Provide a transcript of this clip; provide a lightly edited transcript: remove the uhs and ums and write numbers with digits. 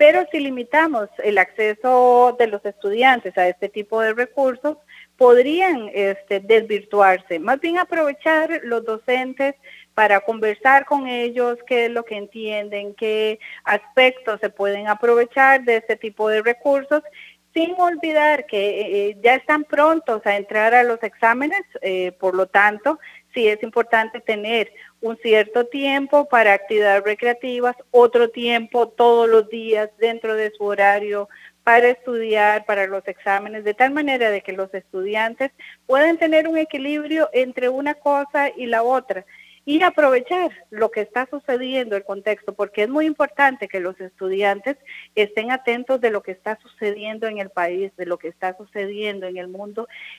Pero si limitamos el acceso de los estudiantes a este tipo de recursos, podrían desvirtuarse. Más bien aprovechar los docentes para conversar con ellos, qué es lo que entienden, qué aspectos se pueden aprovechar de este tipo de recursos, sin olvidar que ya están prontos a entrar a los exámenes, por lo tanto, sí es importante tener un cierto tiempo para actividades recreativas, otro tiempo todos los días dentro de su horario para estudiar, para los exámenes, de tal manera de que los estudiantes puedan tener un equilibrio entre una cosa y la otra y aprovechar lo que está sucediendo, el contexto, porque es muy importante que los estudiantes estén atentos de lo que está sucediendo en el país, de lo que está sucediendo en el mundo,